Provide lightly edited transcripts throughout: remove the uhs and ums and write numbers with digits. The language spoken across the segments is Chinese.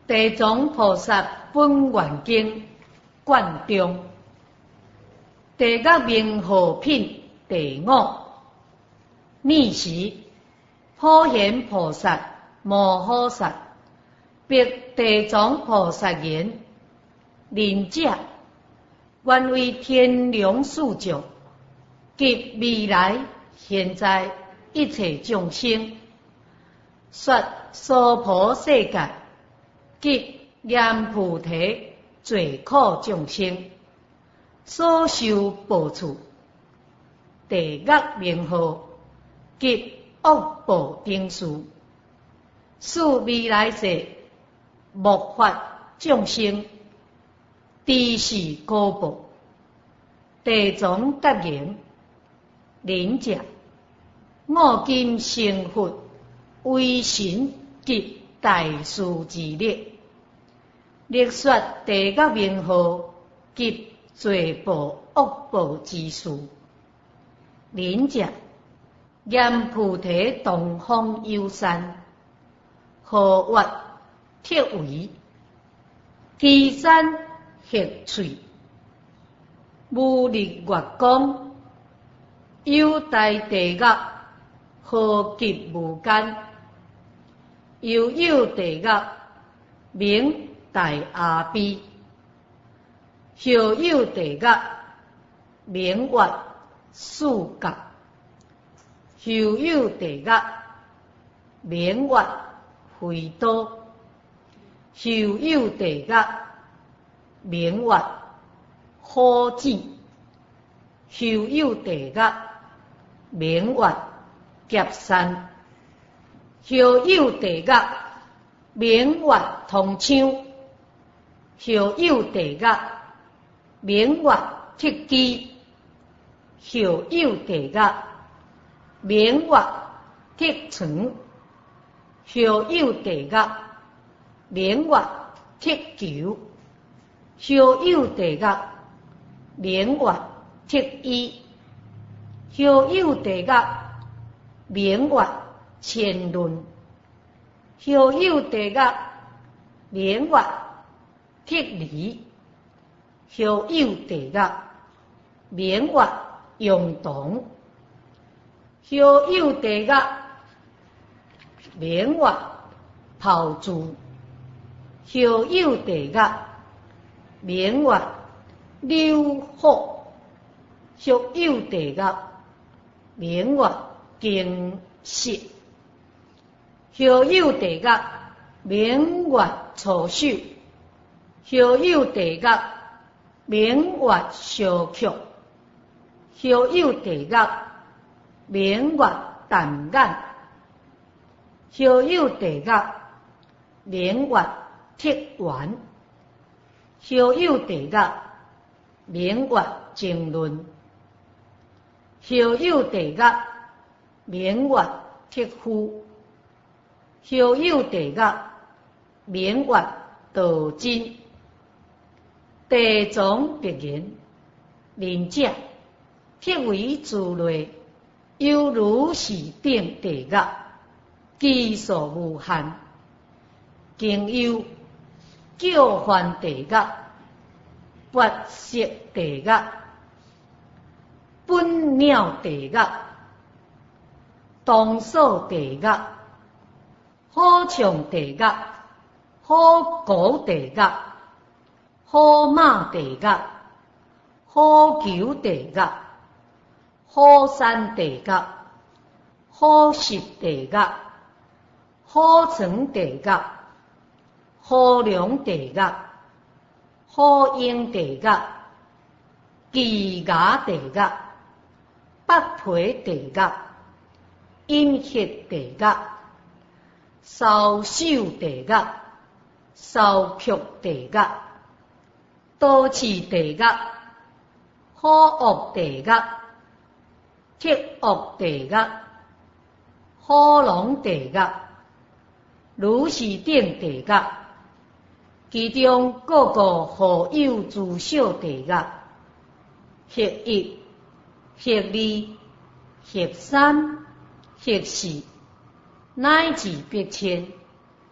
地藏菩萨本愿经贯中，地觉名号品第5。尔时，普贤菩萨摩诃萨逼地藏菩萨言：仁者，愿为天龙四众及未来现在一切众生，说娑婆世界及阎浮提罪苦众生所受报处、地狱名号及恶报定数，使未来世末法众生知是果报。地藏答言：仁者，我今成佛为神及大士之力，力说地狱名号及罪报恶报之事。仁者，阎浮提东方幽山，号曰铁围，其山黑翠，无力月光，有大地狱，号极无间，又有地狱名大阿鼻，又有地狱名曰四角，又有地狱名曰回刀，又有地狱名曰火箭，又有地狱名曰劫山，又有地狱名曰铜枪，又有地狱名曰铁机，又有地狱名曰铁床，又有地狱名曰铁球，又有地狱名曰铁衣，又有地狱名曰千轮，又有地狱名曰铁犁，又有地狱名曰用铜，又有地狱名曰炮竹，又有地狱名曰溜火，又有地狱名曰经石，又有地狱名曰错手，又有地狱名曰烧曲，又有地狱名曰弹眼，又有地狱名曰铁丸，又有地狱名曰经轮，又有地狱名曰铁夫，又有地狱名曰道真。地藏别言：仁者，铁围之内有如是等地狱，其数无限，更有叫唤地狱、八色地狱、本鸟地狱、当所地狱、好唱地狱、好鼓地狱、好马地狱、好球地狱、好山地狱、好石地狱、好床地狱、好梁地狱、好鹰地狱、鸡牙地狱、八皮地狱、阴血地狱、烧手地狱、烧曲地狱、刀刺地狱、好恶地狱、铁恶地狱、好龙地狱、如是等地狱，其中各个互有自小地狱，血1、血2、血3、血4，乃至8千，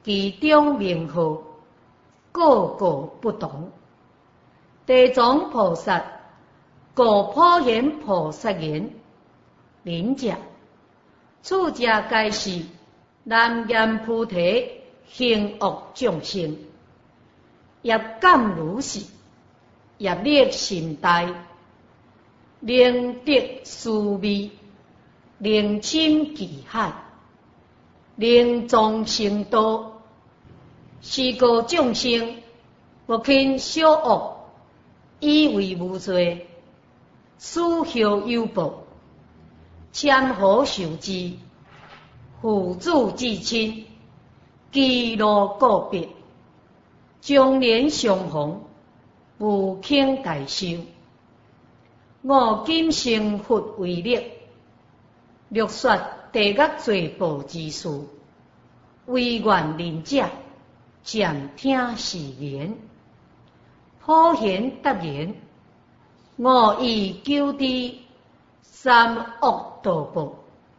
其中名号个个不同。地藏菩萨故普贤菩萨言：仁者，此者皆是南阎菩提行恶众生，业感如是，业力甚大，能得殊味，能侵其海，能种成道。是故众生不轻小恶，以为无罪，私效有报，谦和受之，父子至亲，其路个别，将年相逢，无轻代受。我今成佛为力，略说地狱罪报之事，唯愿仁者暂听是言。普贤答言：我以救知三恶道报，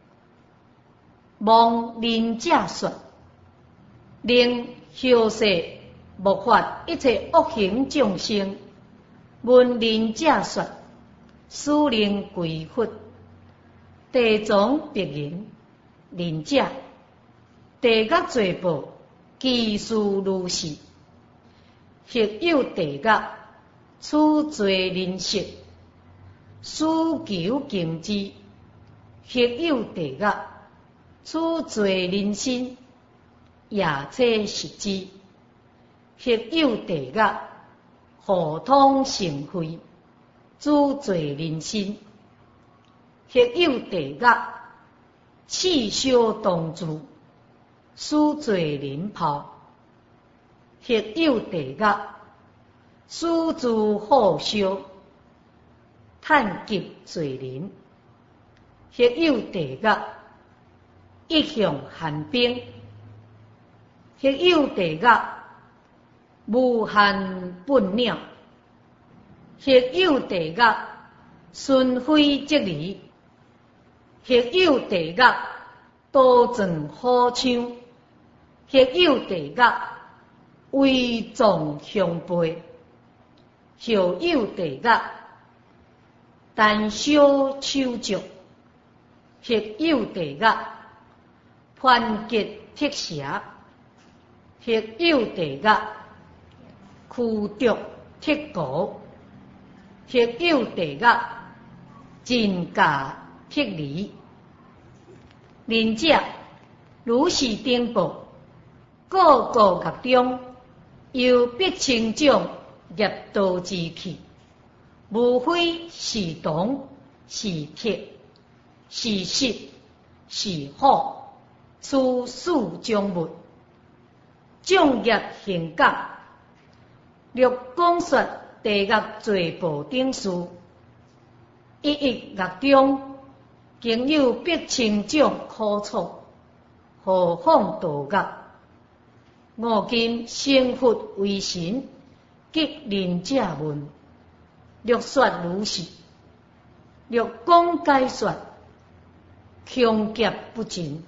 望仁者说，令后世莫发一切恶行众生。闻仁者说，使令归佛。地藏别言：仁者，地狱罪报其事如是。亦有地狱，此罪人色，使求敬之；亦有地狱，此罪人心，夜彻食之；亦有地狱，互通成慧，此罪人心；亦有地狱，刺烧同住，此罪人泡；亦有地狱，私自好烧，探劫罪人；亦有地狱，一向寒冰；亦有地狱，无限笨鸟；亦有地狱，顺非即离；亦有地狱，多种好枪；亦有地狱，为众相背；亦有地狱，但烧手足；亦有地狱，团结铁蛇；亦有地狱，驱逐铁鼓；亦有地狱，真假铁犁。仁者，如是顶报，个个业中，又必成长业道之气，无非是铜，是铁，是石，是火，此四种物，众业行感。略讲说地狱罪报等事，一一业中，竟有必成长苦楚，何况道狱？我今成佛为神，激仁者问，略说如是，略讲解说，穷劫不尽。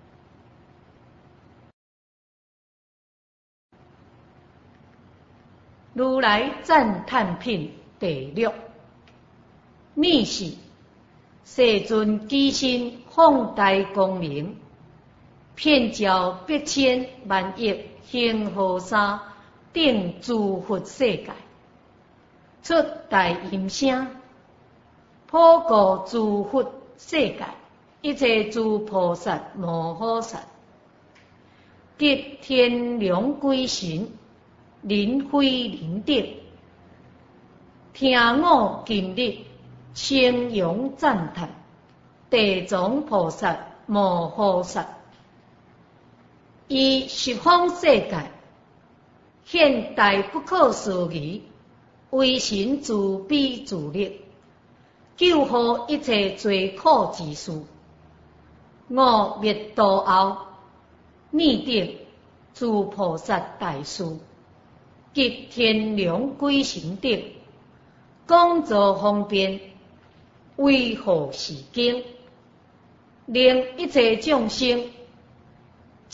如来赞叹品第六。逆是世尊机身放大光明，遍照百千万亿恒河沙等诸佛世界，出大音声，普告诸佛世界一切诸菩萨摩诃萨，极天龙鬼神，人非人等，听我今日称扬赞叹地藏菩萨摩诃萨，以十方世界现大不可思议为神自悲自力，救护一切罪苦之事。我灭度后，逆顶诸菩萨大士，极天龙鬼神等，讲作方便，为护世经，令一切众生经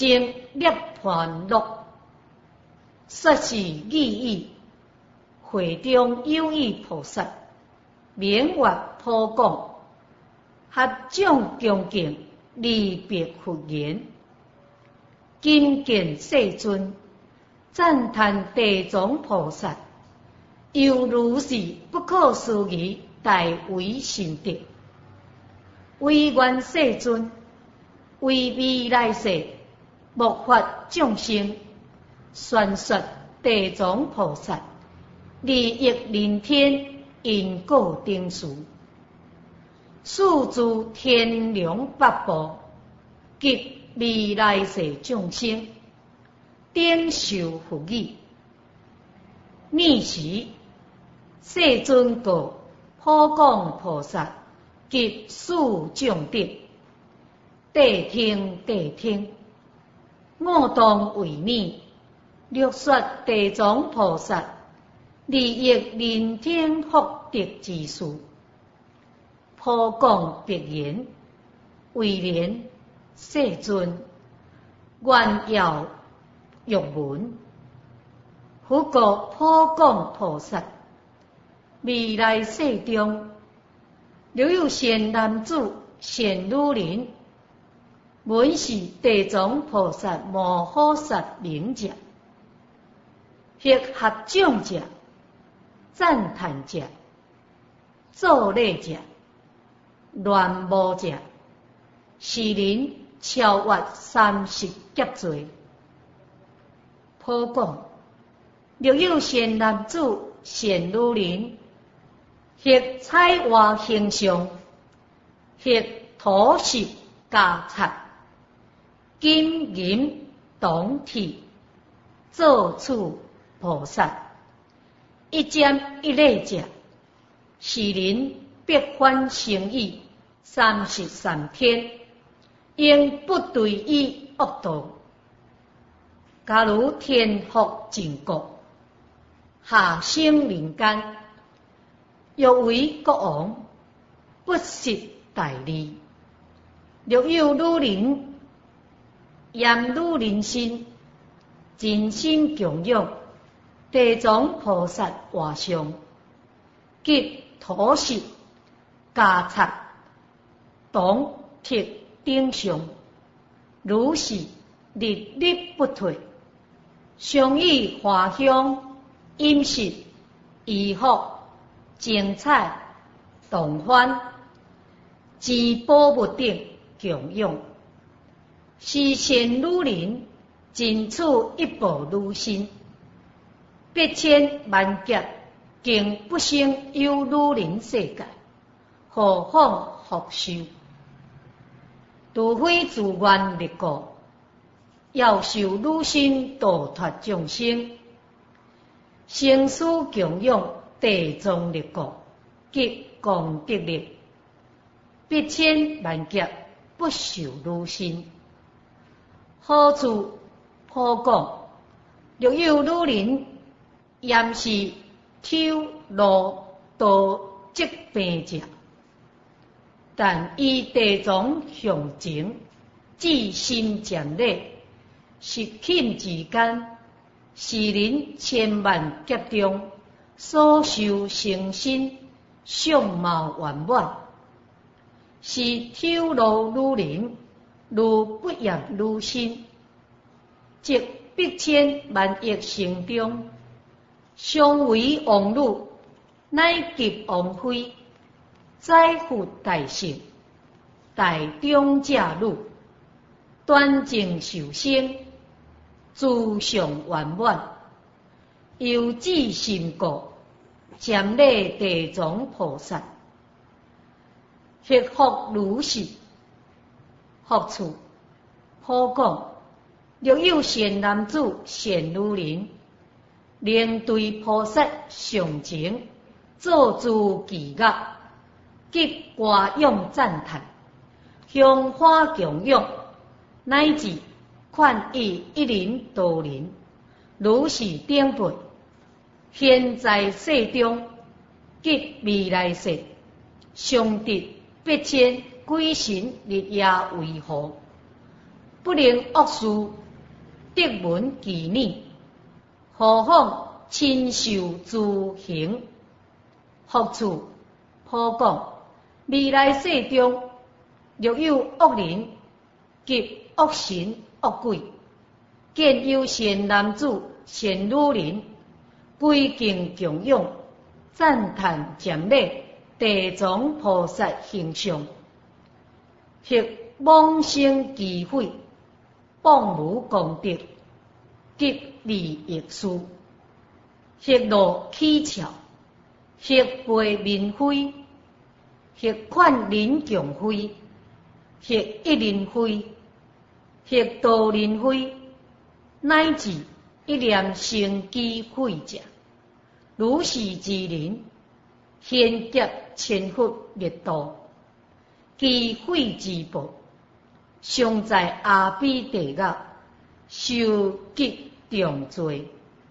涅槃乐，说是意义。会中有意菩萨，明月普讲，合众恭敬，离别佛言。今见世尊，赞叹地藏菩萨，犹如是不可思议大为神德。唯愿世尊，为未来世末法众生，宣说地藏菩萨利益人天因果定数，速助天龙八部及未来世众生顶受福益。尔时，世尊告普讲菩萨及诸众德，谛听谛听，我当为你略说地藏菩萨利益人天福德之事。普讲别言，为言世尊，愿要欲闻。复告普讲菩萨，未来世中，若有善男子、善女人，闻是地藏菩萨摩诃萨名者，或合掌者、赞叹者、作礼者、乱舞者，是人超越30劫罪。普讲，若有善男子、善女人，或彩画形象，或土石家擦、金银铜铁，做处菩萨，一瞻一礼者，是人百番生意33天，应不对于恶道。假如天福尽国，下生人间，欲为国王，不识大利。若有女人厌女人心，真心供养地藏菩萨画像，及土石、家擦、铜铁顶上，如是日日不退，常以花香、饮食、衣服、精彩、动幡、珍宝物等供养。是善女人尽处一部女心，8,000,000劫竟不生有女人世界，何况复受？除非自愿立国，要受女心度脱众生，生死供养地藏立国及功德力，8,000,000劫不受女心。好处普讲，若有女人厌是偷盗盗疾病者，但以地藏向前，至心渐礼，实品之间，是人千万劫中所受成身相貌圆满，是偷盗女人，如不厌女心，即8,000,000亿生中，相为王女，乃及王妃，载福大圣，大中者女，端正受生，诸相圆满，由至心故，瞻礼地藏菩萨，或复如是。复处普讲，若有善男子、善女人，能对菩萨上前，做诸伎乐，及歌咏赞叹，香花供养，乃至劝喻一人多人，如是顶辈，现在世中及未来世，常得8,000鬼神日夜维护，不能恶事， 德文纪念，何况亲受自行。福处普讲，未来世中若有恶人及恶神恶鬼，见有善男子善女人，归敬供养，赞叹赞美地藏菩萨形象，或妄生忌讳，谤无功德，及利益事，或落起巧，或背民非，或劝人强非，或一人非，或多人非，乃至一念生机非者，如是之人，现劫千佛灭度，其非之报，尚在阿鼻地狱受极重罪。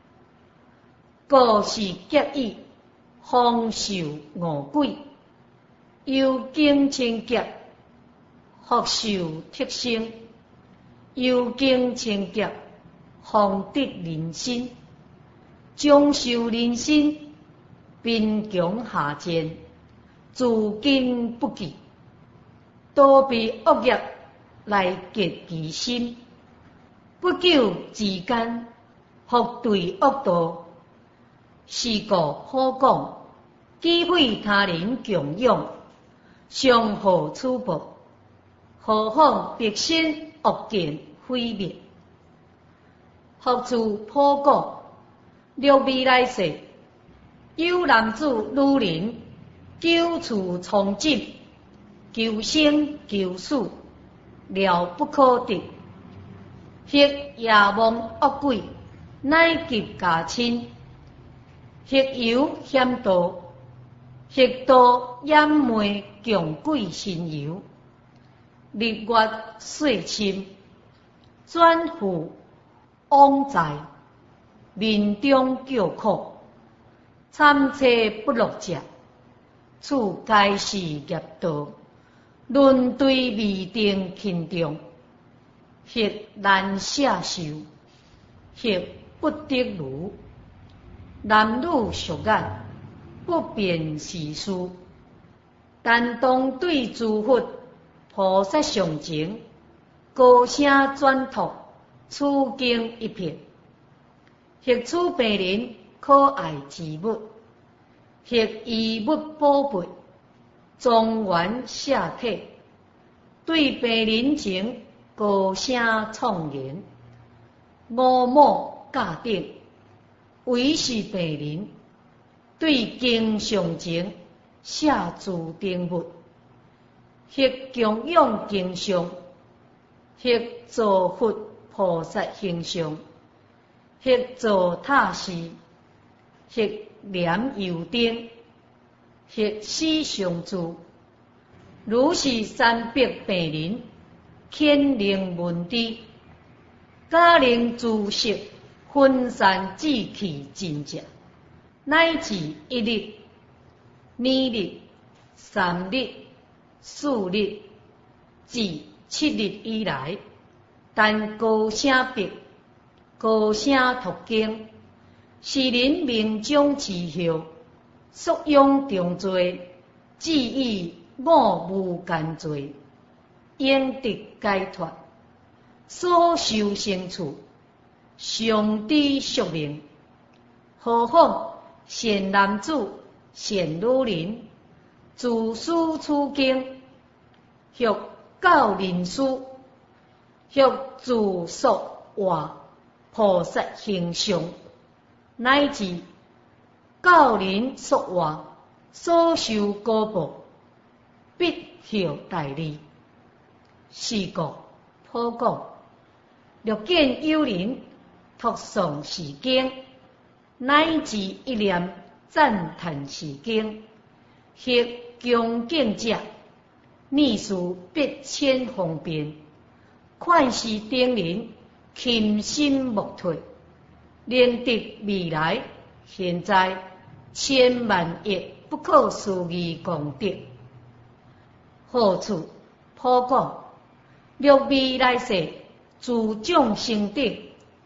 故是劫意方受恶鬼，又经千劫，复受特生，又经千劫，方得人身，将受人身，贫穷下贱，自经不济，多被恶业来结其心，不久之间，复对恶道。是故好讲，忌讳他人供养，尚好处报，何况别身恶见毁灭。福处普讲，若未来世有男子女人久处从进，求生求死，了不可得，或夜梦恶鬼，乃及家亲，或游险道，或多掩昧强鬼神游，日月岁深，转赴枉债，面中叫苦，参差不落者，处皆是业道，轮对未定轻重，或难下受，或不得如。男女俗眼，不辨是非，但当对诸佛菩萨上前，高声转托，此经一瞥，或处病人可爱之物，或衣物宝贝，庄严下体，对病人前高声创言，某某驾顶。为是病人，对经上前写字定物，或供养经上，或造佛菩萨形象，或造塔寺，或念油灯，或写上字。如是三百病人，天灵文知，假令自识。分散志气真者，乃至一日、2日、3日、4日至7日以来，但高声笔、高声读经，是人命中之后，所用重罪，至于我无间罪，应得解脱，所受生处。上知宿命，何况善男子、善女人，自私处经，或教人书，或自说话菩萨形象，乃至教人说话所受果报，必后大利。是故普讲，若见有人托诵是经，乃至一念赞叹是经，或恭敬者，秘书必千方便，劝示等人勤心莫退，能得未来现在千万亿不可思议功德。好处普讲，若未来世自众生德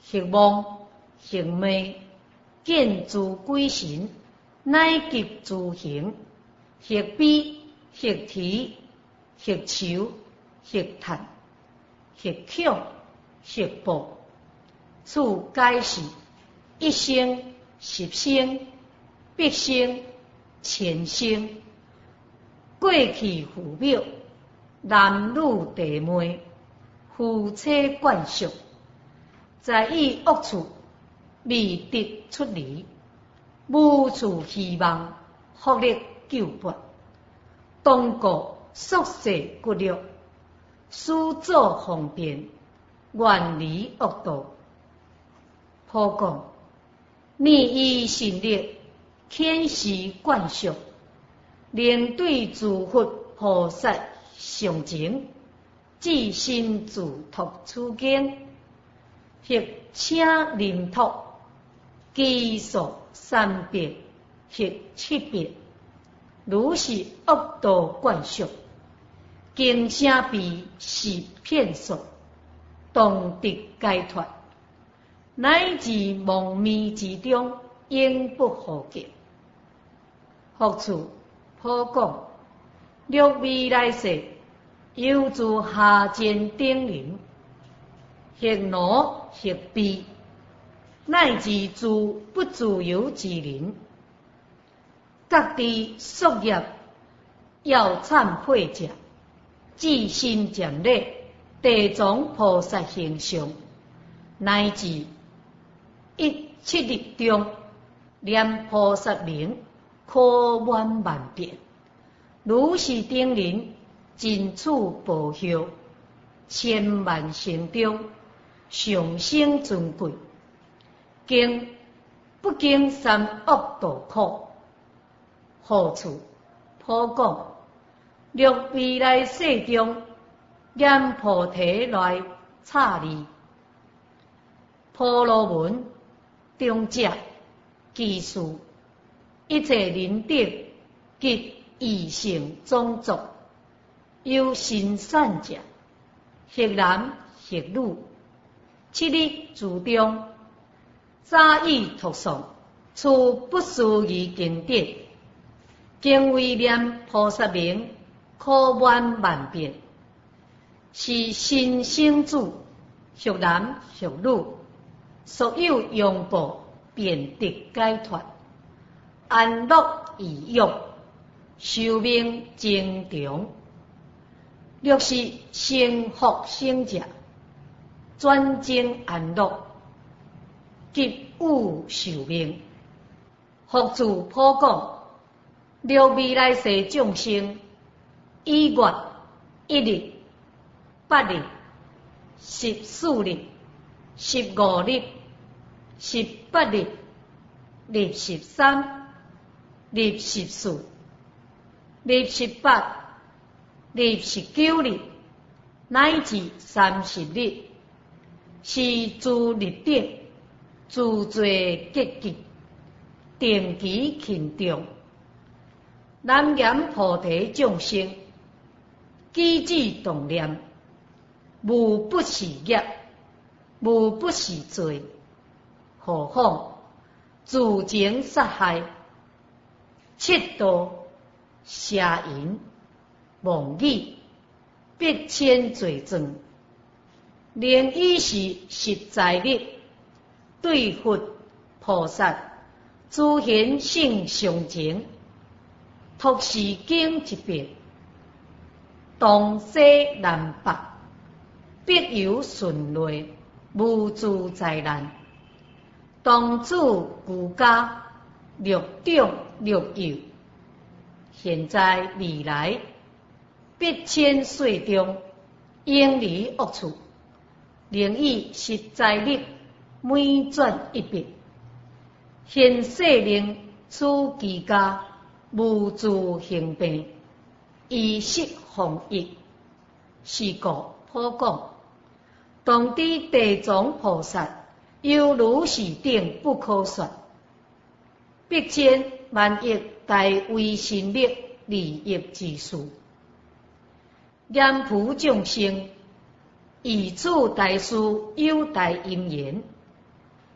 或梦或寐，见诸鬼神，乃及诸行，或悲或啼，或愁或叹，或恐或怖。此皆是一生、十生、百生、千生，过去父母，男女弟妹，夫妻眷属，在以恶处未得出离，无处希望，福力救拔，当过宿世骨肉，始作方便，远离恶道。普讲，你以神力遣示眷属，能对诸佛菩萨上情，至心自托此经，或请临托，基数300或700，如是恶道眷属，经声被是骗术，当得解脱，乃至梦寐之中，永不复见。复次，普讲，若未来世，犹自下贱顶林，或奴或婢，乃至诸不自由之人，各地宿业要忏悔者，至心渐累，地藏菩萨形象，乃至1日中念菩萨名，可满万遍。如是顶人，尽处报效，千万生中，上升尊贵。经不经三恶道苦，好处普讲，若未来世中，念菩提来刹利，婆罗门、中者、技术，一切人等及异性种族，有行善者，或男或女，7日自中，早已读诵，处不思议经典，经为念菩萨名，可满万遍，是新生子，或男或女，所有用报，便得解脱，安乐易欲，寿命增长。若是成福生者，专精安乐，及有寿命。复次普讲，若未来世众生，1月1日、8日、14日、15日、18日、日13、日14、日18、日19日，乃至30日，是诸日等，自罪结集，定期勤重。南言菩提众生，机智动念，无不是业，无不是罪。何况自情杀害、窃盗、邪淫、妄语、必千罪状，能以是实在力，对佛菩萨诸贤圣上情，托是经一遍，东西南北，必有顺类，无诸灾难。当主故家，六长六幼，现在未来，必千岁中，远离恶处，能以实在力，每转一别。现世令处其家，无诸行病，以息防疫。是故普讲，当知地藏菩萨，犹如是等不可说，必千万亿大威神力利益之事。念普众生，以此大事有大因缘，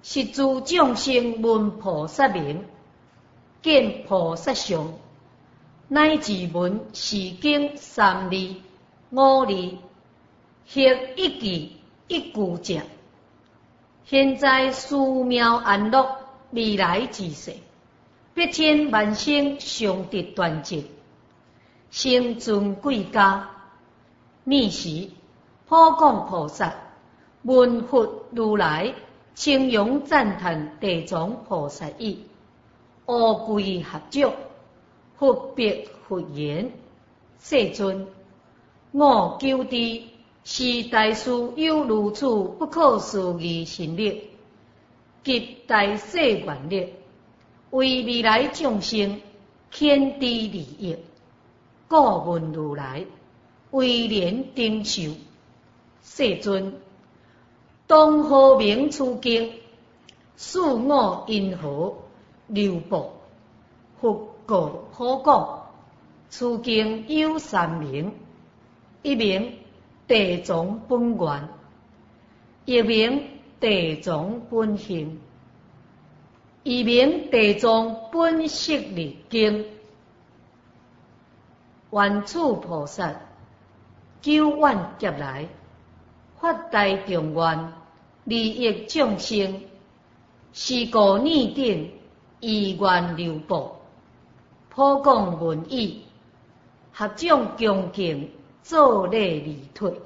是诸众生闻菩萨名，见菩萨相，乃至闻是经三字、五字，或一句一句者。现在寺庙安乐，未来之世，必天万生常得端正，生尊贵家。尔时，普讲菩萨闻佛如来称扬赞叹地藏菩萨意，乌跪合掌，佛别佛言：世尊，我求知是大师有如此不可思议神力，及大小愿力，为未来众生显知利益，故问如来威廉顶受。世尊，当何名此经？恕我因何流布？佛告好讲，此经有三名：一名地藏本愿，一名地藏本行，二名地藏本释力经。愿此菩萨久远劫来，发大众愿，利益众生，是故拟定意愿流布，普讲文义，合掌恭敬，作礼礼退。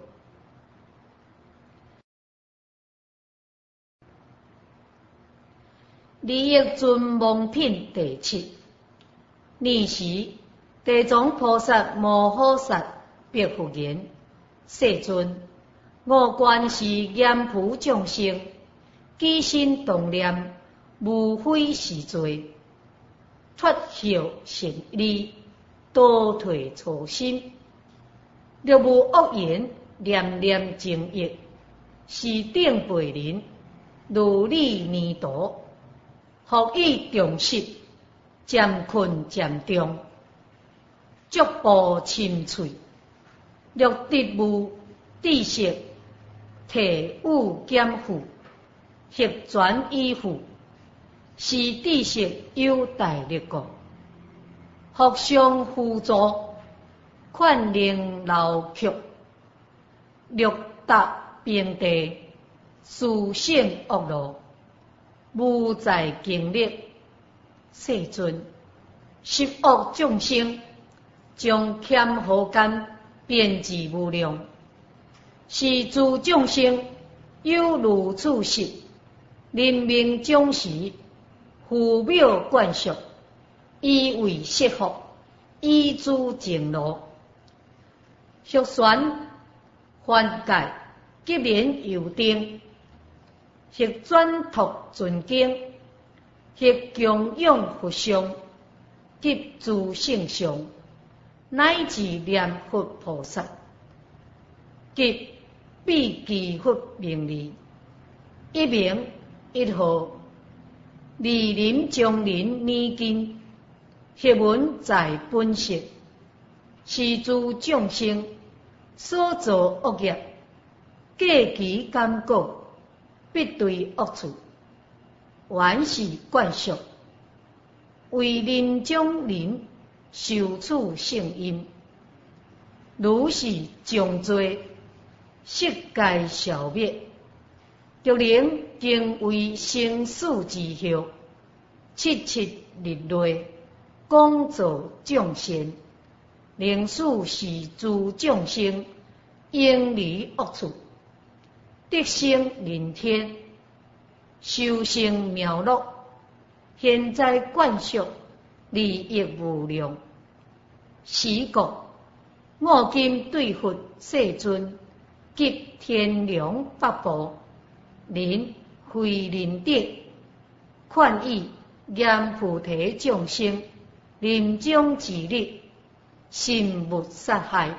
利益尊王品第七。尔时，地藏菩萨摩诃萨别佛言：世尊，我观是严普众生，起心动念，无非是罪，脱后善利，倒退初心，若无恶言，念念正业，是顶背人，如理泥土，复以重视，渐困渐重，逐步深邃，若得无知识，体悟减负，或转依附，是知识有大力故，互相辅助，劝令流曲，略达平地，殊胜恶路，无在经历。世尊，十恶众生将欠何间编织无量，是诸众生有如此事，人命将时，父母灌输，以为说服，以诸正路，续旋缓解，急免由定，或转托尊经，或供养佛像，及诸圣像，乃至念佛菩萨，及必记佛名利，一名一号，离林将林念经，学文在本识，是诸众生所造恶业，过其感果，必对恶处，原是惯习，为人将人受处圣因，如是重罪，悉该消灭，就能经为生死之后，七七日内，广造众善，令使是诸众生远离恶处，得生人天，修成妙乐，现在灌输利益无量。是故我今对佛世尊及天龙八部，人非人等，劝以严菩提众生，临终之日，心勿杀害，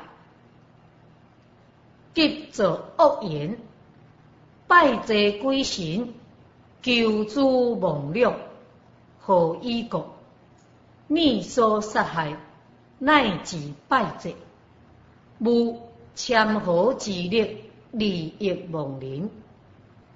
急作恶言，拜祭鬼神，求诸妄量，何以故？你所杀害，乃至拜祭，无签合之力，利益亡人。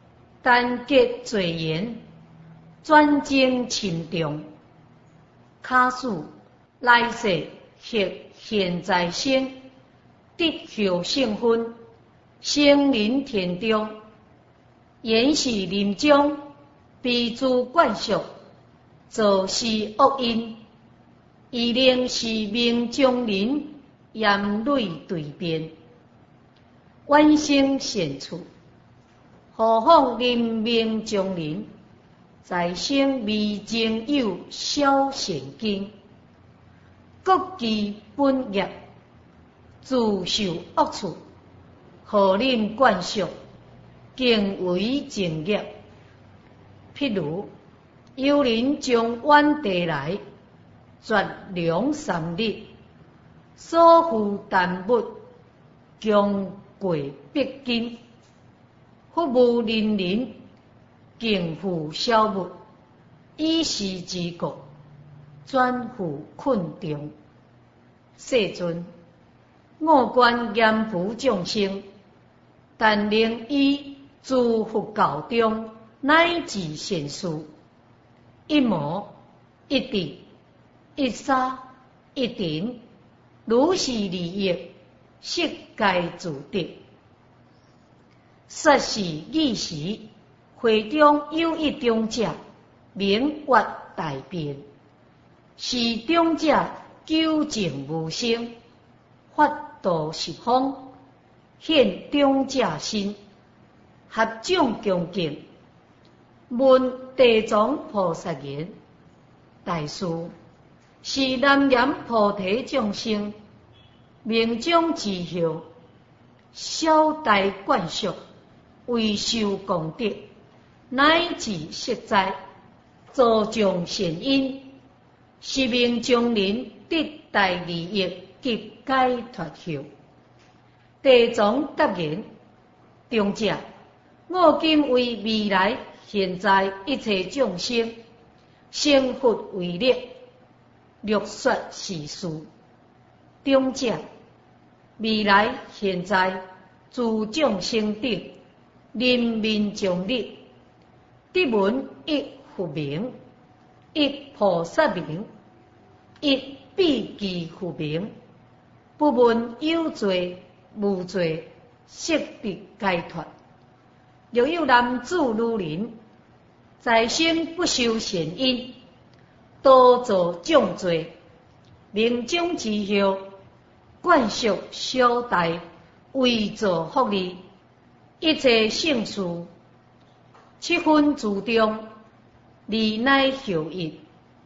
单结罪言，转精沉重。卡使来世或现在生，得后圣分，生临天中。言是临终，彼诸惯属，造是恶因。以令是命中人，严累对变，晚生善处。何况人命中人，在生未经有小善根，各其本业，自受恶处，何忍惯属，敬为正业。譬如有人将远地来，绝粮3日，所负担物，强过100斤。服务人人，敬付小物，以示之国，转付困中。世尊，我观严扶众生，但令伊自佛教中乃至善事，一毛一滴一沙一尘，如是利益，悉该自得。说是义时，会中有一长者，名曰大辩，是长者究竟无生，法度十方，现长者身，合众恭敬，问地藏菩萨言：大师，是南阎菩提众生，命中之后，小大惯属，为受功德，乃至实在，助众善因，是命中人得大利益及解脱后。地藏答言：长者，我今为未来现在一切众生，成佛为力，略说是事。长者，未来现在诸众生顶，人民众力，得闻一佛名，一菩萨名，一必其佛名，不闻有罪无罪，悉得解脱。若有男子女人，在生不修善因，多做重罪，命中之后，惯属小大，为造福利，一切圣事，7分注重，利乃后益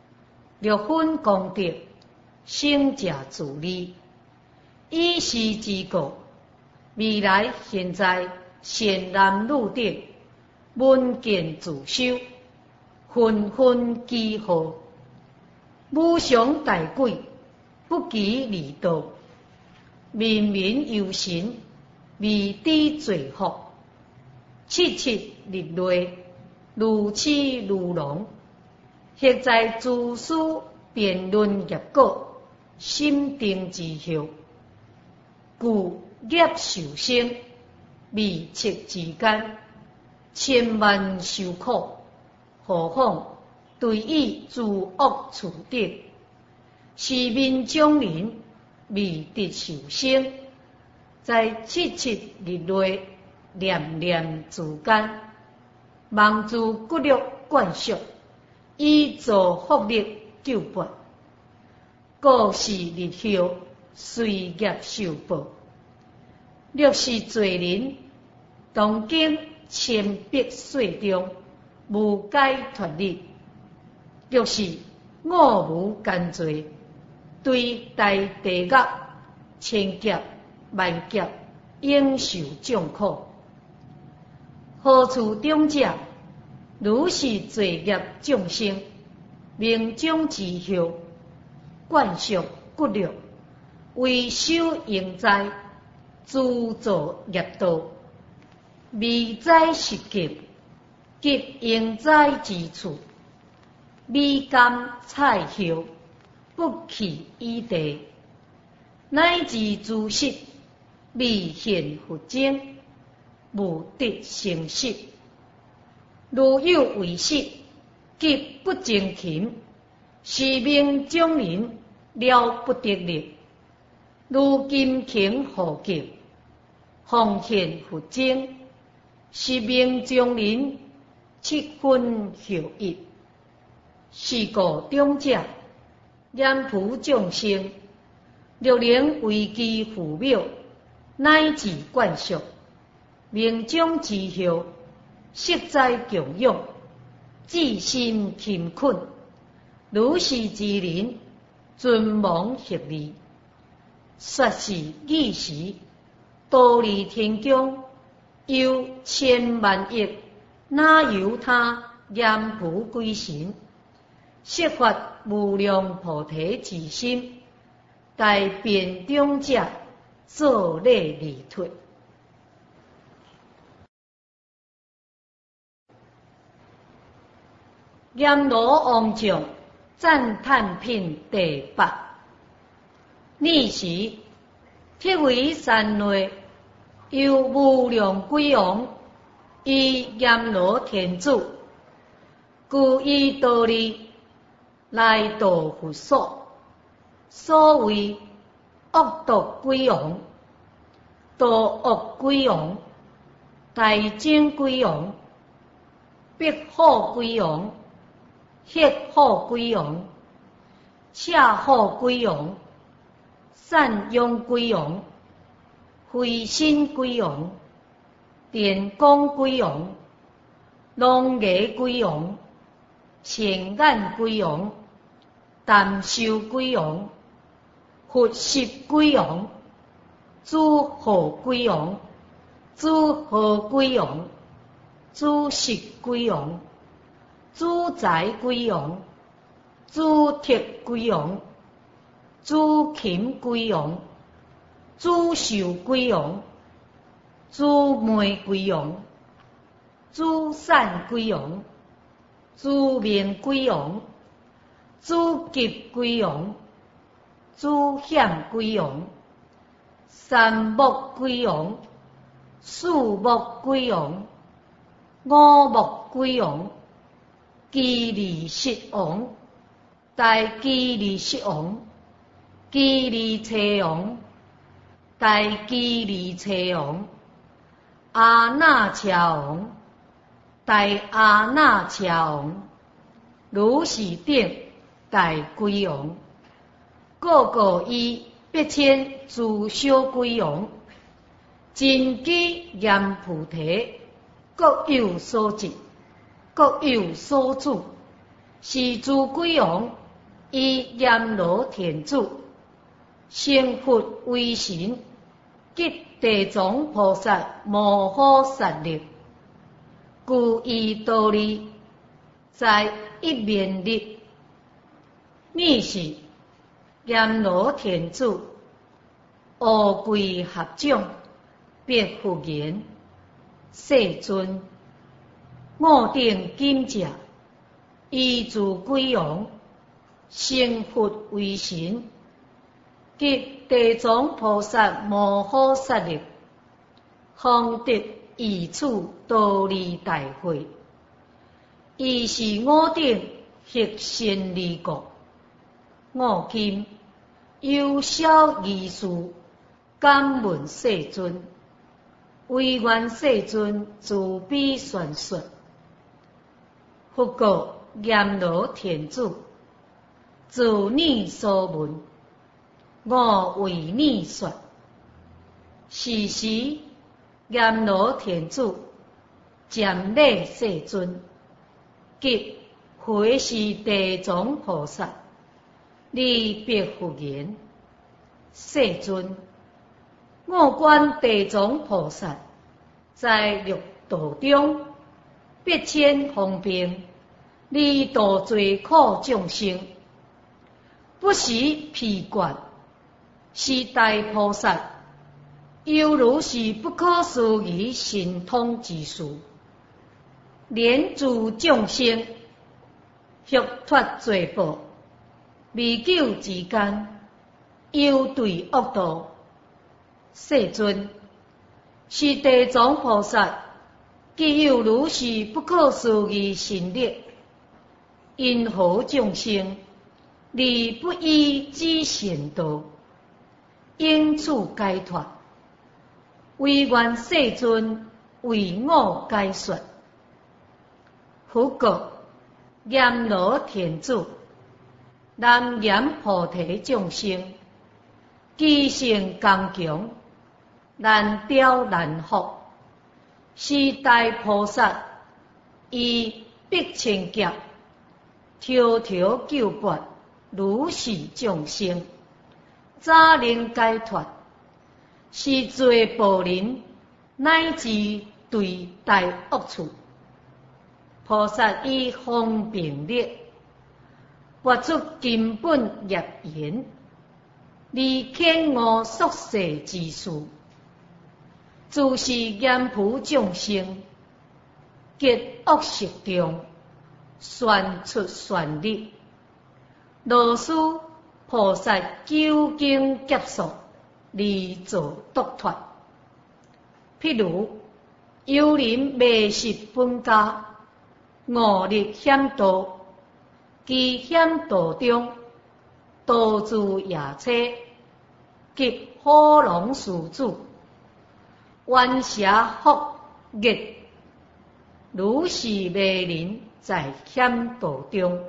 ；6分功德，生者自利。以是之故，未来现在善男女等，闻见自修，纷纷祈贺，无常大贵，不及离道，民民有神，未知罪福。七七日累，如痴如聋，或在自私辩论业果，心定之后，故业受生，未测之间，千万受苦。何况对于诸恶处得，是民众人未得受生，在七七日内念念之间，望诸骨力灌属，以助福力救拔。故是日后随业受报。若是罪人，当经1,000岁中，无解脱力；若是恶无干罪，对大地狱、千劫、万劫，应受重苦。何处长者，如是罪业众生，命中之后，灌属骨力，为修营灾，自作业道，未灾实劫，及营灾之处，未甘菜后，不弃依地，乃至自失，未现佛经，无得成实。 如有违失，及不正勤，是命将人了不得力。如金擎护救，奉献佛经，是命将人七分受益。是故长者严普众生，若能为其父母，乃至灌输，命中之后，实在供养，至心勤恳，如是之人，尊亡合利。说是义时，道理天宫，有千万亿，哪由他严普归神？设发无量菩提之心，待变长者作礼离退。阎罗王将赞叹品第八。尔时，铁为山内有无量鬼王，以阎罗天主，故以道理来度佛所。所谓恶毒鬼王、道恶鬼王、大精鬼王、逼好鬼王、血好鬼王、恰好鬼王、善用鬼王、灰心鬼王、电光鬼王、龙牙鬼王、前眼鬼王、淡寿鬼王、佛习鬼王、诸好鬼王、诸好鬼王、诸食鬼王、诸财鬼王、诸铁鬼王、诸禽鬼王、诸兽鬼王、诸魅鬼王、诸散鬼王、诸面鬼王、诸急鬼王、诸险鬼王、三目鬼王、四目鬼王、五目鬼王、基利色王、大基利色王、基利车王、大基利车王、阿那车王、大阿那车王、如是等大鬼王，个个以必称自小鬼王，真机严菩提，各有所职，各有所主。是诸鬼王以阎罗天主，成佛为神，及地藏菩萨摩诃萨力，故以道理在一面力。尔时，阎罗天主乌龟合掌，别复言：世尊，我等今者依诸鬼王，成佛为神，及地藏菩萨摩诃萨力，方得以此道理大会。伊是我等核心利国。我今有小义事，敢问世尊，唯愿世尊慈悲宣说。佛告阎罗天主：自你所闻，我为你说。是时，阎罗天主瞻礼世尊，及回是地藏菩萨，你别复言：世尊，我观地藏菩萨在六道中，必千方便，利度罪苦众生，不时疲倦，是大菩萨，犹如是不可思议神通之事，怜助众生，续脱罪报，未久之间，又对恶道。世尊，是地藏菩萨既有如是不可思议神力，因何众生离不依之善道，应处解脱？唯愿世尊为我解说。佛告：阎罗天主，南阎菩提众生，其性刚强，难雕难服。是大菩萨以逼千劫，条条救拔如是众生，早能解脱？是罪报人，乃至对大恶处。菩萨以方便力，拔出根本业缘，离遣我宿世之事。自是阎浮众生，结恶习中，宣出旋律。罗书菩萨究竟劫数，离造独脱。譬如有人迷失本家，误入险道，其险道中，导致夜车及火龙鼠子。冤蛇伏逆，如是迷人在险道中，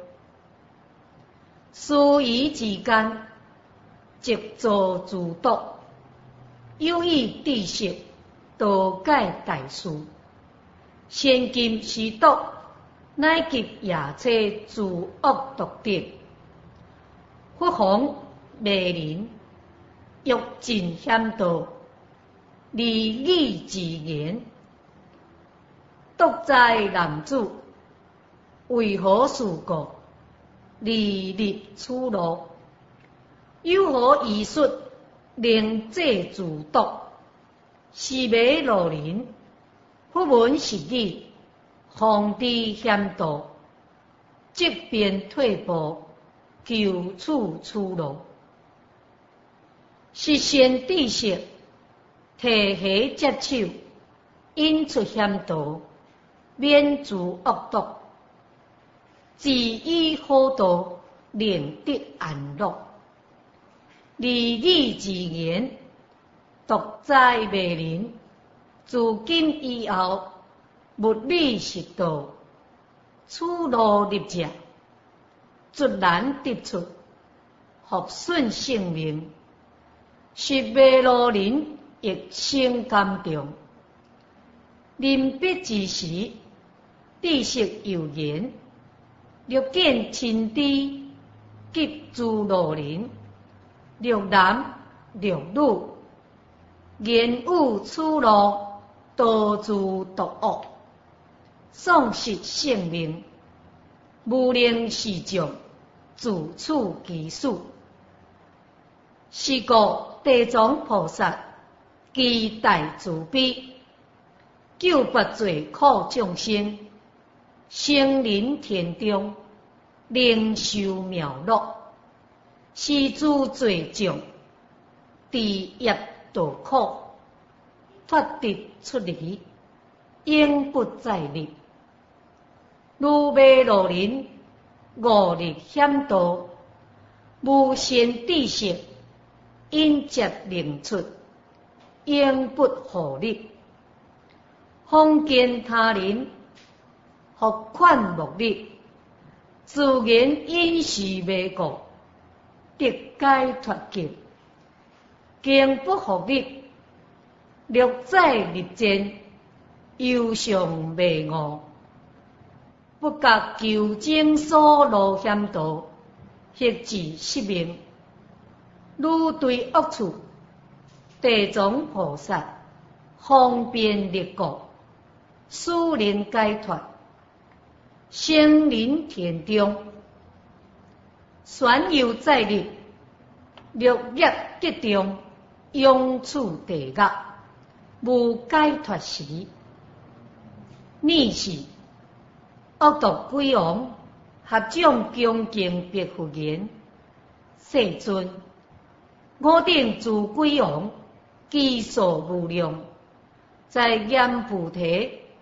殊以之间，即造自毒，有意知识，道解大事。先今是毒，乃及夜车自恶毒敌，不妨迷人，欲尽险道。离义之言，独在男子，为何事故？离立出路，有何医术令这自毒？是迷路人，不闻是理，放之险道，即便退步，求取出路。是先知识。提携接手，引出险道，免除恶毒，自以好道，令得安乐。离义之言，独在迷人。自今以后，勿理实道，出路立者，卒难得出，复顺性命。是迷路人。亦生感动，临别之时，知识有言，略见亲知，急诸路人，略男略女，言有出路，导致毒恶，丧失性命，无能是众，自处其死。是故地藏菩萨。其大慈悲，救拔罪苦众生，生临天中，灵受妙乐，是诸罪障，地业道苦，脱得出离，永不再立。如迷路人，误入险道，无先知识，因接令出。永不互立，封建他人，何款目力？自然因是迷故，得解脱境。经不互立，略在立见，忧伤迷误，不觉求经所路险道，或致失命。愈对恶处。地藏菩萨方便力故，使人解脱，生临天中，旋游在立，略业得中，永处地狱，无解脱时。逆是恶毒鬼王，合众恭敬别佛言：世尊，我等诸鬼王。其数无量，在阎浮提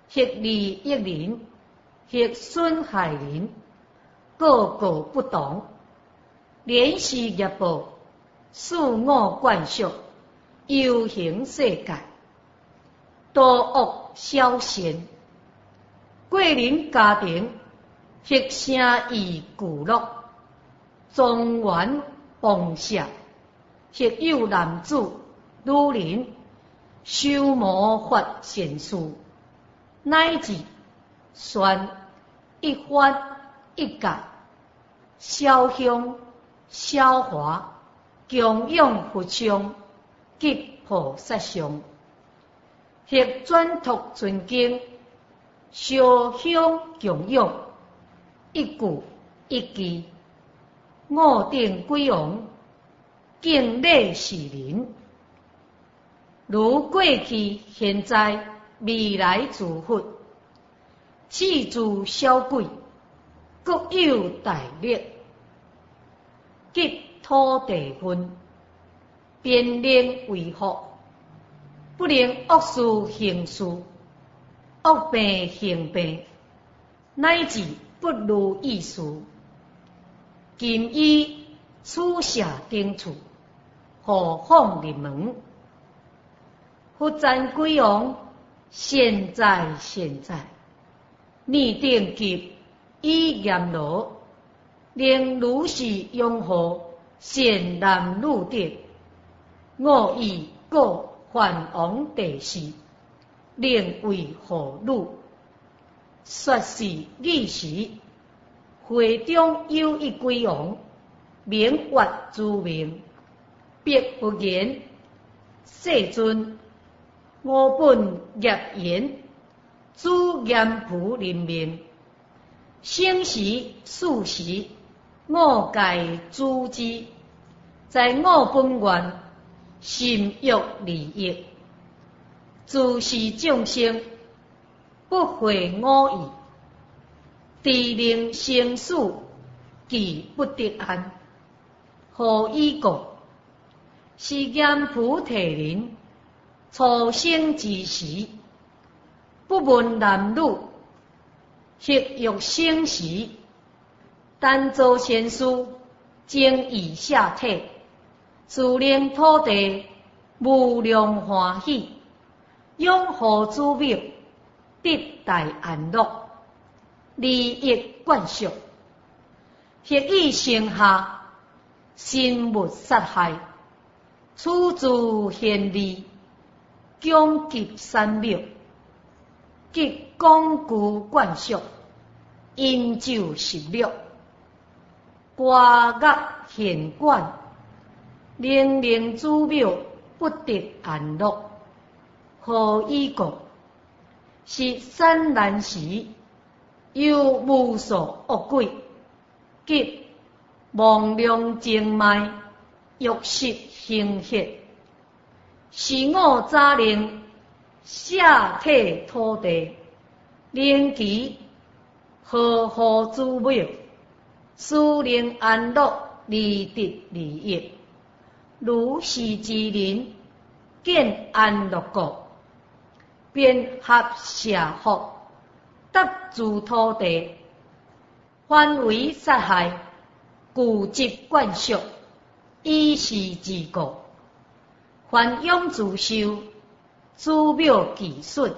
或利益人，或损害人，个个不同，联系业报，事我惯习，有形世界，多恶消善，贵人家庭，或生意巨乐，庄园房舍，或有男子、女人，修谋发善事，乃至宣一法一教，烧香消化，供养佛像及菩萨像，或转托尊敬，烧香供养，一句一句，五顶归王，敬礼世人，如过去、现在、未来诸佛，赐诸小鬼，各有大力，及土地分，便能为福，不能恶事行事，恶病行病，乃至不如意事，今以处舍顶处，何况入门？佛赞归王，现在，逆定劫以严罗，令如是拥护，善男女德，我以各梵王地士，令为何女？说是义时，会中有一归王，名曰诸名，别不言。世尊，我本业言，诸严普人命，生时死时，我界诸之，在我本愿，心欲利益，自是众生，不会我意，地令生死，既不得安。何以故？是严菩提人，初生之时，不问男女，或欲生时，但做善事，精以下体，自令土地无量欢喜，拥护诸灭，得大安乐，利益灌输，或以生下，心无杀害，处诸贤利，攻击三灭，及广具灌输，饮酒食乐，歌乐弦管，令诸庙不得安乐。何以故？是善男时，有无数恶鬼，及妄量精卖，欲食行血，是我早令下体土地，令其呵护诸庙，使令安乐利得利益。如是之人，见安乐国，便合社福，得住土地，反为杀害，固执灌输，以是之故，凡养自受，诸庙其损。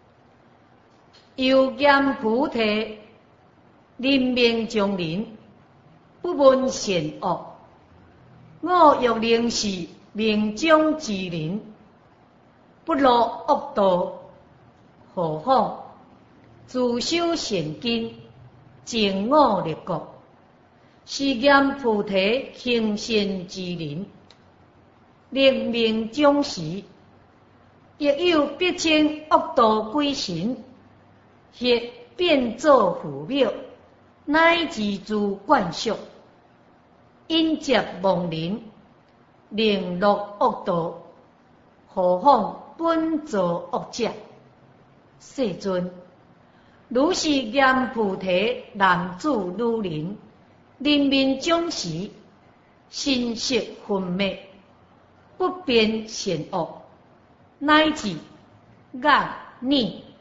又严菩提，人命中人，不问善恶，我欲令是命中之人，不落恶道，何况自修善根，净我立国，是严菩提行善之人，令命中时，亦有必称恶道鬼神，或变作父母，乃至诸灌输，因接亡人，令落恶道，何况本作恶者？世尊，如是严菩提男子女人，人命终时，心识分灭，不辨善恶，乃至恶逆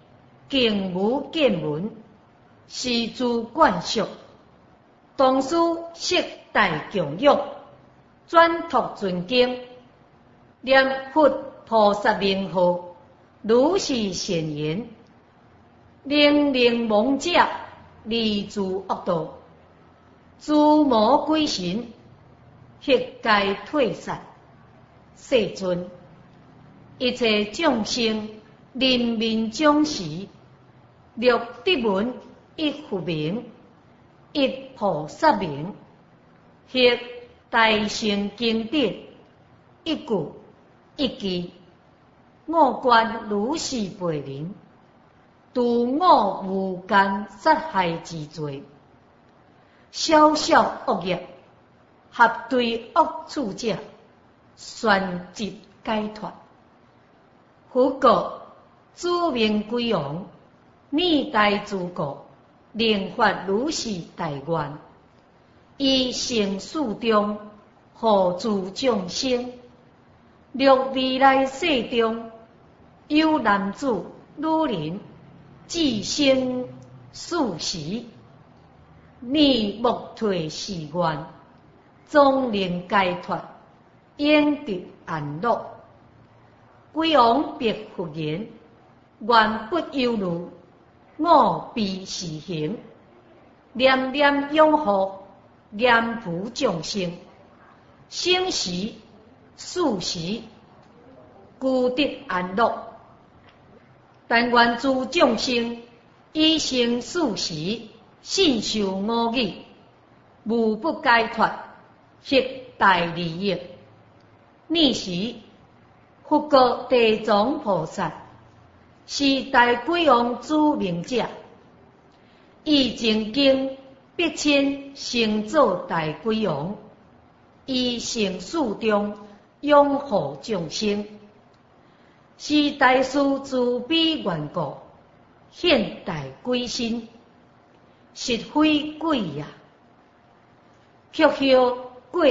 敬无见闻，师诸灌输，同师悉大供养，转托尊敬，念佛菩萨名号，如是善言，令令亡者离诸恶道，诸魔鬼神悉皆退散。世尊，一切众生人民将时，六德门一佛名，一菩萨名，迄大乘经典，一句一句，我观如是背人，度我无间杀害之罪，小小恶业，合对恶处者，宣疾解脱。佛告诸明归王，历代诸国，令发如是大愿，以成事中，护助众生。若未来世中，有男子女人，至生数时，你莫退誓愿，终能解脱，永得安乐。归王别佛言：愿不忧虑，我必实行。念念拥护，严扶众生，生时死时，故得安乐。但愿诸众生以生死时，信受我语，无不解脱，获大利益。呢时，佛告地藏菩萨：是大鬼王之名者，以正经必亲成做大鬼王，以成事中拥护众生，是大师慈悲缘故，现大鬼身，实非鬼也。却后过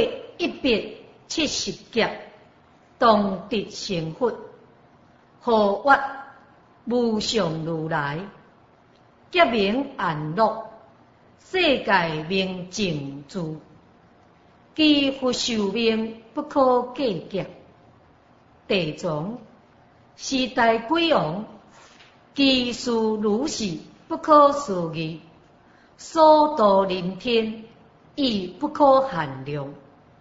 170劫，当得成佛，护阅无上如来，结名安乐，世界名净土。其佛寿命不可计价。地藏，是大鬼王，其事如是不可思议，所度人天亦不可限量。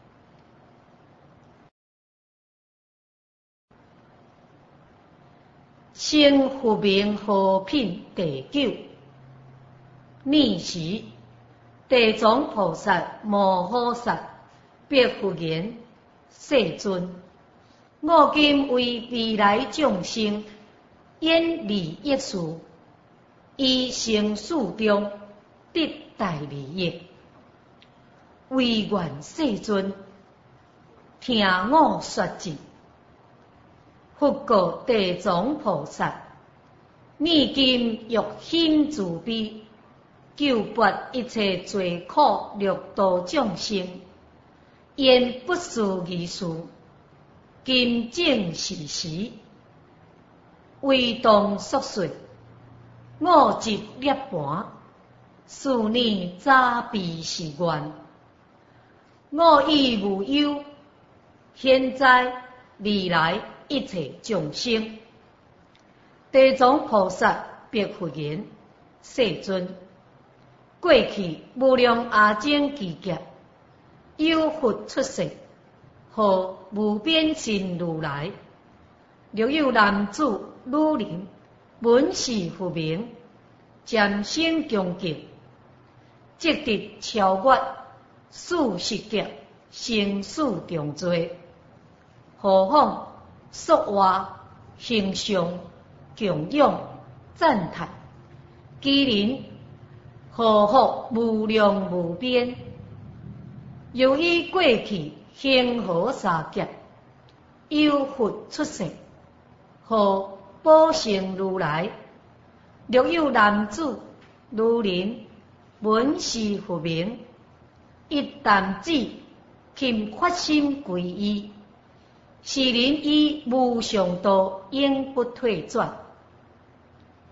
成佛名号品第9。呢时，地藏菩萨摩诃萨别佛言：世尊，我今为未来众生演利益事，以成事中得大利益，唯愿世尊听我说尽。佛告地藏菩萨：你今欲心自悲，救拔一切罪苦六道众生，言不思议事，今正是时。为当速说，我即涅盘，使你早避是愿。我亦无忧，现在未来一切众生。地藏菩萨别佛言：世尊，过去无量阿僧祇劫，有佛出世，号无边身如来。若有男子女人，闻是佛名，渐生恭敬，即得超越40劫生死重罪。何况说话形象供养赞叹，其人何福无量无边。由于过去恒河沙劫，有佛出世，号宝成如来。若有男子女人，闻是佛名，一旦只肯发心皈依，是人以无上道永不退转。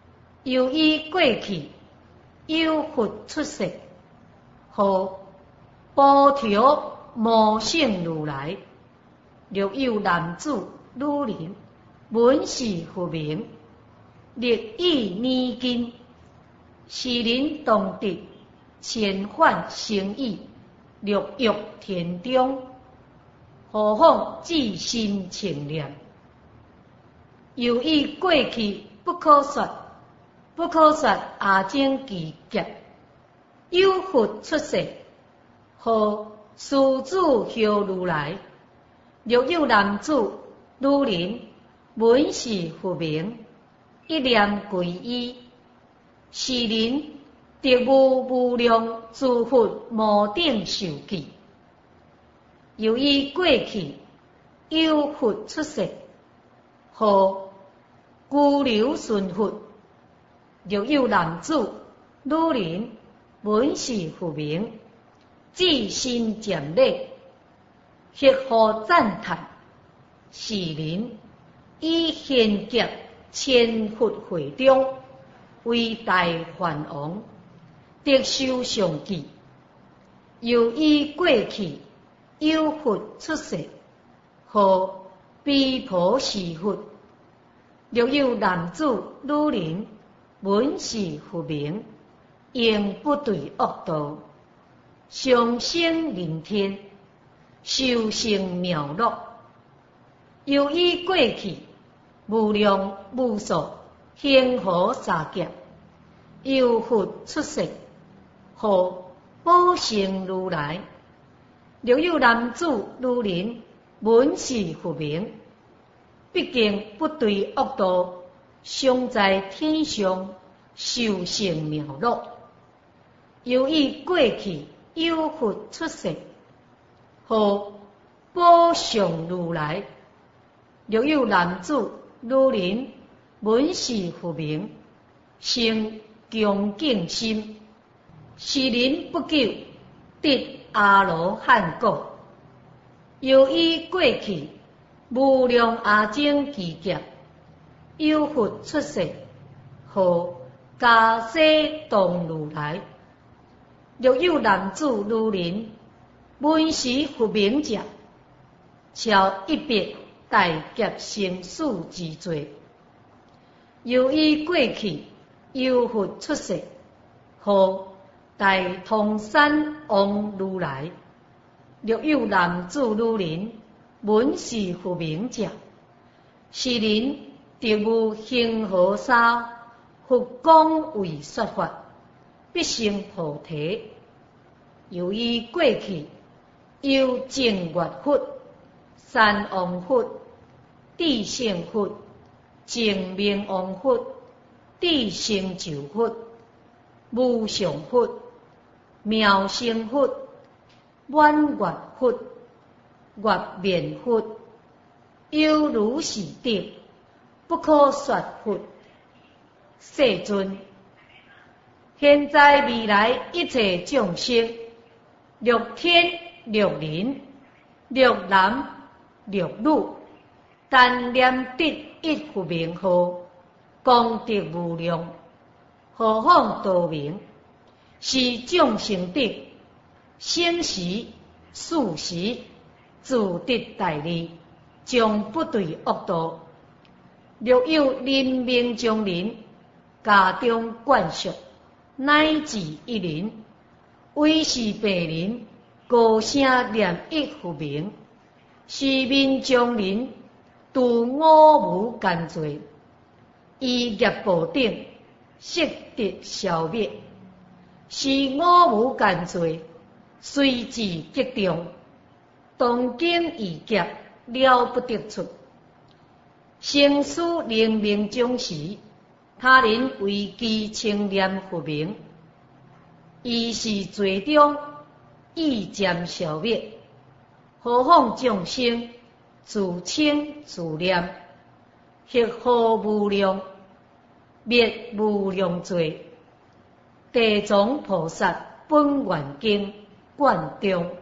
由于过去有佛出世，和波条魔性如来，若有男子女人，闻是佛名，历以年经，时人当得千幻生意，六欲田中，何况至心情念？由于过去不可说阿僧祇劫，有佛出世，和始祖后如来，若有男子女人，闻是佛名，一念皈依，是人得无量诸佛无顶受记。由于过去有佛出世，和孤流顺佛，若有男子女人，闻是佛名，至心渐礼，彼何赞叹，是人以贤劫千佛会中，为大梵王，得受上记。由于过去有佛出世，和毗婆尸佛，若有男子女人，闻是佛名，应不对恶道，上升人天，修成妙乐。由于过去无量无数恒河沙劫，有佛出世，和宝成如来，若有男子女人，闻是佛名，毕竟不对恶道，尚在天上修成妙乐。由于过去有佛出世，和宝成如来，若有男子女人，闻是佛名，生恭敬心，是人不久得阿罗汉果。由于过去无量阿僧祇劫，有佛出世，和迦叶藏如来，若有男子女人，闻是佛名者，超一别大劫生死之罪。由于过去有佛出世，和大通山王如来，若有男子女人，闻是佛名者，是人得无恒河沙佛光为说法，必成菩提。由于过去有净月佛、三王佛、地性佛、净明王佛、地成就佛、无上佛、妙胜佛、满月佛、月面佛，有如是等不可说佛。世尊，现在未来一切众生，六天六人六男六女，但念得一佛名号，功德无量，何况多名？是众生得生时死时自得大利，将不对恶道。若有人命将人家中灌输，乃至一人，为是别人高声念一佛名，是命将人度五无间罪，以业报顶，悉得消灭。是五无间罪，随之激动，当今异劫了不得出。生死灵明终时，他人为其称念佛名，伊是罪中意渐消灭。何况众生自称自念，彼何无量灭无量罪。地藏菩萨本愿经卷中。